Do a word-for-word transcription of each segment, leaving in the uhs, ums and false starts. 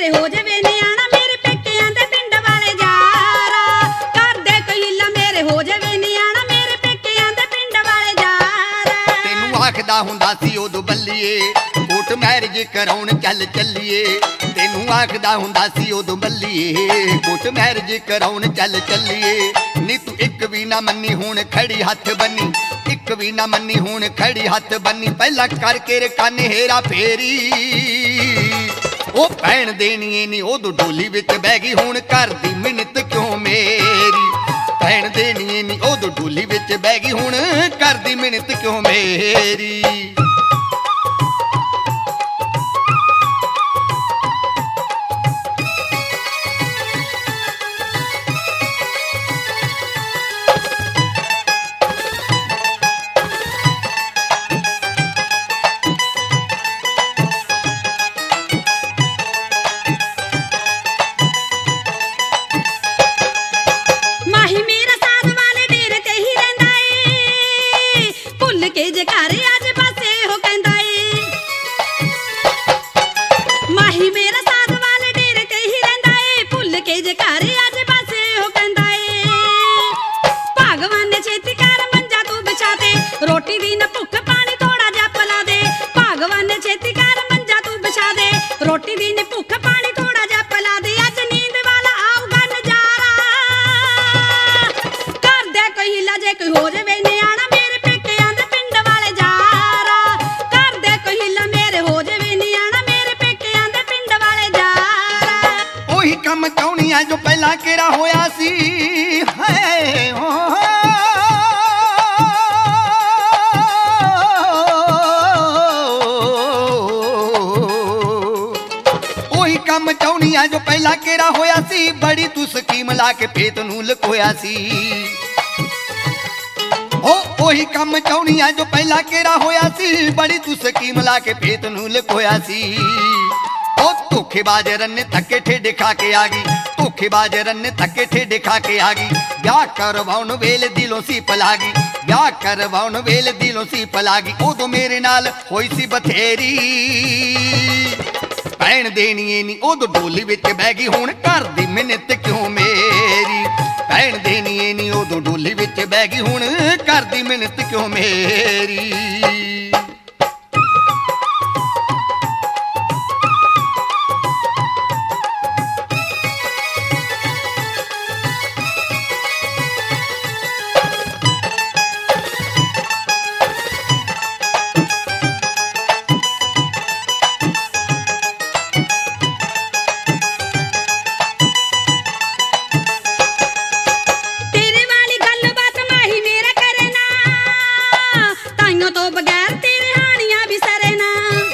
ਮੇਰੇ ਹੋ ਜਾਵੇ ਨਿਆਣਾ ਮੇਰੇ ਪੇਕਿਆਂ ਦੇ ਪਿੰਡ ਵਾਲੇ ਜਾਰਾ ਕਰਦੇ ਕੋਈ ਹੀਲਾ ਮੇਰੇ ਹੋ ਜਾਵੇ ਨਿਆਣਾ ਮੇਰੇ ਪੇਕਿਆਂ ਦੇ ਪਿੰਡ ਵਾਲੇ ਜਾਰਾ ਤੈਨੂੰ ਆਖਦਾ ਹੁੰਦਾ ਸੀ ਉਦੋਂ ਬੱਲੀਏ ਕੋਟ ਮੈਰਿਜ ਕਰਾਉਣ ਚੱਲ ਚੱਲੀਏ ਤੈਨੂੰ ਆਖਦਾ ਹੁੰਦਾ ਸੀ ਉਦੋਂ ਬੱਲੀਏ ਕੋਟ ਮੈਰਿਜ ਕਰਾਉਣ ਚੱਲ ਚੱਲੀਏ ਨੀ ਤੂੰ ਇੱਕ ਵੀ ਨਾ ਮੰਨੀ ਹੁਣ ਖੜੀ ਹੱਥ ਬੰਨੀ ਇੱਕ ਵੀ ਨਾ ਮੰਨੀ ਹੁਣ ਖੜੀ ਹੱਥ ਬੰਨੀ ਪਹਿਲਾਂ ਕਰਕੇ ਰੇ ਕੰਨ ਹੇਰਾ ਫੇਰੀ ਉਹ ਭੈਣ ਦੇਣੀ ਨੀ ਉਦੋਂ ਡੋਲੀ ਵਿੱਚ ਬਹਿ ਗਈ ਹੁਣ ਘਰ ਦੀ ਮਿੰਨਤ ਕਿਉਂ ਮੇਰੀ ਭੈਣ ਦੇਣੀ ਨੀ ਉਦੋਂ ਡੋਲੀ ਵਿੱਚ ਬਹਿ ਗਈ ਹੁਣ ਘਰ ਦੀ ਮਿੰਨਤ ਕਿਉਂ ਮੇਰੀ ਕੇ ਜੇ ਘਰ ਅੱਜ ਪਾਸੇ ਹੋ ਕਹਿੰਦਾ ਏ ਮਾਹੀ ਮੇਰਾ ਸਾਧ ਵਾਲੇ ਡੇਰੇ ਤੇ ਹੀ ਰਹਿੰਦਾ ਏ ਭੁੱਲ ਕੇ ਜੇ ਘਰ ਅੱਜ ਪਾਸੇ ਹੋ ਕਹਿੰਦਾ ਏ ਭਗਵਾਨ ਨੇ ਛੇਤੀ ਕਰ ਮੰਜਾ ਤੂੰ ਵਿਛਾ ਦੇ ਰੋਟੀ ਦੀ ਨਾ ਭੁੱਖ ਪਾਣੀ ਥੋੜਾ ਜਿਹਾ ਪਿਲਾ ਦੇ ਭਗਵਾਨ ਨੇ ਛੇਤੀ ਕਰ ਮੰਜਾ ਤੂੰ ਵਿਛਾ ਦੇ ਰੋਟੀ ਦੀ ਨਾ ਭੁੱਖ ਪਾਣੀ ਥੋੜਾ ਜਿਹਾ ਪਿਲਾ ਦੇ ਅੱਜ ਨੀਂਦ ਵਾਲਾ ਆਊਗਾ ਨਜ਼ਾਰਾ ਕਰਦੇ ਕੋਈ ਹੀਲਾ ਜੇ ਕੋਈ ਹੋ ਜਾਵੇ ਨਿਆਣਾ ਮੇਰੇ ਪੇਕਿਆਂ ਦੇ ਪਿੰਡ ਵਾਲੇ ਜਾਰਾ ਕਰਦੇ ਕੋਈ ਹੀਲਾ ਮੇਰੇ ਹੋ ਜਾਵੇ ਨਿਆਣਾ ਮੇਰੇ ਪੇਕਿਆਂ ਦੇ ਪਿੰਡ ਵਾਲੇ ਜਾਰਾ ਉਹੀ ਕੰਮ ਚਾਹੁੰਦੀ ਆ ਜੋ ਪਹਿਲਾਂ ਕਿਹੜਾ ਹੋਇਆ ਸੀ ਹਾਏ ਉਹੀ ਕੰਮ ਚਾਹੁੰਦੀ ਆ ਜੋ ਪਹਿਲਾਂ ਕਿਹੜਾ ਹੋਇਆ ਸੀ ਬੜੀ ਤੂੰ ਸਕੀਮ ਲਾ ਕੇ ਭੇਤ ਨੂੰ ਲੁਕੋਇਆ ਸੀ ਉਹ ਉਹੀ ਕੰਮ ਚਾਹੁੰਦੀ ਆ ਜੋ ਪਹਿਲਾਂ ਕਿਹੜਾ ਹੋਇਆ ਸੀ ਬੜੀ ਤੂੰ ਸਕੀਮ ਲਾ ਕੇ ਭੇਤ ਨੂੰ ਲੁਕੋਇਆ ਸੀ ਉਹ ਧੋਖੇਬਾਜ਼ ਰੰਨੇ ਧੱਕੇ ਠੇਡੇ ਖਾ ਕੇ ਆ ਗਈ ਧੋਖੇਬਾਜ਼ ਰੰਨੇ ਧੱਕੇ ਠੇਡੇ ਖਾ ਕੇ ਆ ਗਈ ਵਿਆਹ ਕਰਵਾਉਣ ਵੇਲੇ ਦਿਲੋਂ ਸੀ ਪਲਾ ਗਈ ਵਿਆਹ ਕਰਵਾਉਣ ਵੇਲੇ ਦਿਲੋਂ ਸੀ ਪਲਾ ਗਈ ਉਦੋਂ ਮੇਰੇ ਨਾਲ ਹੋਈ ਸੀ ਬਥੇਰੀ ਭੈਣ ਦੇਣੀ ਨੀ ਉਦੋਂ ਡੋਲੀ ਵਿੱਚ ਬਹਿ ਗਈ ਹੁਣ ਘਰ ਦੀ ਮਿੰਨਤ ਕਿਉਂ ਮੇਰੀ ਭੈਣ ਦੇਣੀ ਨੀ ਉਦੋਂ ਡੋਲੀ ਵਿੱਚ ਬਹਿ ਗਈ ਹੁਣ ਘਰ ਦੀ ਮਿੰਨਤ ਕਿਉਂ ਮੇਰੀ ਤੋਂ ਬਗੈਰ ਤੇਰੇ ਹਾਣੀਆਂ ਵੀ ਸਰੇ ਨਾ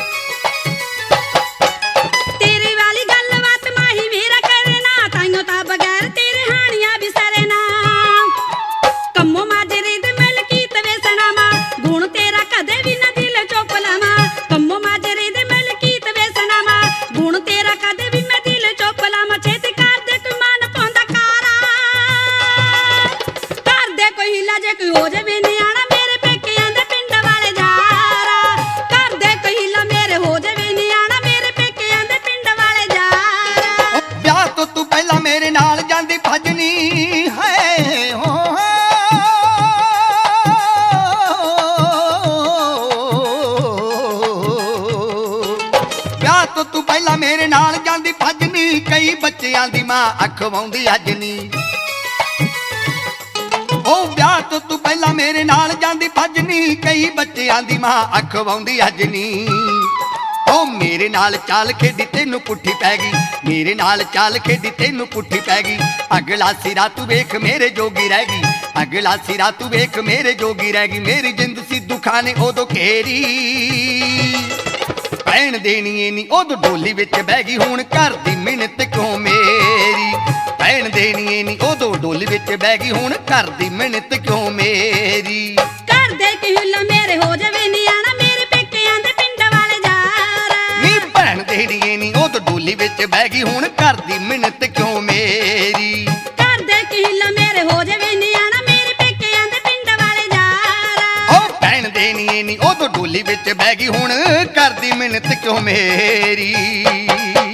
ਤੇਰੇ ਵਾਲੀ ਗੱਲਬਾਤ ਮਾਹੀ ਮੇਰਾ ਕਰੇ ਨਾ ਤਾਈਓ ਤਾਂ ਬਗੈਰ ਤੇਰੇ ਹਾਣੀਆਂ ਵੀ ਸਰੇ ਨਾ ਕੰਮੋ ਮਾਜਰੇ ਦੇ ਮਲਕੀਤ ਵੇਸਣਾ ਮਾ ਗੁਣ ਤੇਰਾ ਕਦੇ ਵੀ ਨਾ ਦਿਲ ਚੋਂ ਭੁਲਾਵਾਂ ਕੰਮੋ ਮਾਜਰੇ ਦੇ ਮਲਕੀਤ ਵੇਸਣਾ ਮਾ ਗੁਣ ਤੇਰਾ ਕਦੇ ਵੀ ਮੈਂ ਦਿਲ ਚੋਂ ਭੁਲਾਵਾਂ ਛੇਤੀ ਕਰ ਦੇ ਕੋਈ ਮਨ ਪਾਉਂਦਾ ਕਾਰਾ ਕਰ ਦੇ ਕੋਈ ਹੀਲਾ ਜੇ ਕੋਈ ਹੋ ਜਾਵੇ ਨਿਆਣਾ ਮੇਰੇ ਪੇਕਿਆਂ ਦੇ ਪਿੰਡ ਵਾਲੇ ਜਾਰਾ ਕਰਦੇ ਕੋਈ ਹੀਲਾ ਮੇਰੇ ਹੋ ਜਾਵੇ ਨਿਆਣਾ ਮੇਰੇ ਪੇਕਿਆਂ ਦੇ ਪਿੰਡ ਵਾਲੇ ਜਾਰਾ ਵਿਆਹ ਤੋਂ ਤੂੰ ਪਹਿਲਾਂ ਮੇਰੇ ਨਾਲ ਜਾਂਦੀ ਭਜਨੀ ਹੈ ਹੋ ਵਿਆਹ ਤੋਂ ਤੂੰ ਪਹਿਲਾਂ ਮੇਰੇ ਨਾਲ ਜਾਂਦੀ ਭਜਨੀ ਕਈ ਬੱਚਿਆਂ ਦੀ ਮਾਂ ਅਖਵਾਉਂਦੀ ਅੱਜ ਨੀ ਉਹ ਵਿਆਹ ਤੋਂ ਤੂੰ ਪਹਿਲਾਂ ਮੇਰੇ ਨਾਲ ਜਾਂਦੀ ਭਜਨੀ ਕਈ ਬੱਚਿਆਂ ਦੀ ਮਾਂ ਅਖਵਾਉਂਦੀ ਅੱਜ ਨੀ ਉਹ ਮੇਰੇ ਨਾਲ ਚਾਲ ਖੇਡੀ ਤੈਨੂੰ ਪੁੱਠੀ ਪੈ ਗਈ ਮੇਰੇ ਨਾਲ ਚਾਲ ਖੇਡੀ ਤੈਨੂੰ ਪੁੱਠੀ ਪੈ ਗਈ ਅਗਲਾ ਸਿਰਾ ਤੂੰ ਵੇਖ ਮੇਰੇ ਜੋਗੀ ਰਹਿ ਗਈ ਅਗਲਾ ਸਿਰਾ ਤੂੰ ਵੇਖ ਮੇਰੇ ਜੋਗੀ ਰਹਿ ਗਈ ਮੇਰੀ ਜਿੰਦ ਸੀ ਦੁੱਖਾਂ ਨੇ ਉਦੋਂ ਘੇਰੀ ਭੈਣ ਦੇਣੀ ਨੀ ਉਦੋਂ ਡੋਲੀ ਵਿੱਚ ਬਹਿ ਗਈ ਹੁਣ ਘਰ ਦੀ ਮਿੰਨਤ ਕਿਉਂ ਮੇਰੀ ਭੈਣ ਦੇਣੀ ਨੀ ਉਦੋਂ ਡੋਲੀ ਵਿੱਚ ਬਹਿ ਗਈ ਹੁਣ ਘਰ ਦੀ ਮਿੰਨਤ ਕਿਉਂ ਮੇਰੀ ਕਰ ਦੇ ਕੋਈ ਹੀਲਾ ਮੇਰੇ ਹੋ ਜਾਵੇ ਨਿਆਣਾ ਮੇਰੇ ਪੇਕਿਆਂ ਦੇ ਪਿੰਡ ਵਾਲੇ ਜਾਰਾ ਨੀ ਭੈਣ ਦੇਣੀ ਨੀ ਉਦੋਂ ਡੋਲੀ ਵਿੱਚ ਬਹਿ ਗਈ ਹੁਣ ਘਰ ਦੀ ਮਿੰਨਤ ਕਿਉਂ ਮੇਰੀ ਕਰ ਦੇ ਕੋਈ ਹੀਲਾ ਮੇਰੇ ਹੋ ਜਾਵੇ ਨਿਆਣਾ ਮੇਰੇ ਪੇਕਿਆਂ ਦੇ ਪਿੰਡ ਵਾਲੇ ਜਾਰਾ ਉਹ ਭੈਣ ਦੇਣੀ ਨੀ ਉਦੋਂ ਡੋਲੀ ਵਿੱਚ ਬਹਿ ਗਈ ਹੁਣ ਘਰ ਦੀ ਮਿੰਨਤ ਕਿਉਂ ਮੇਰੀ।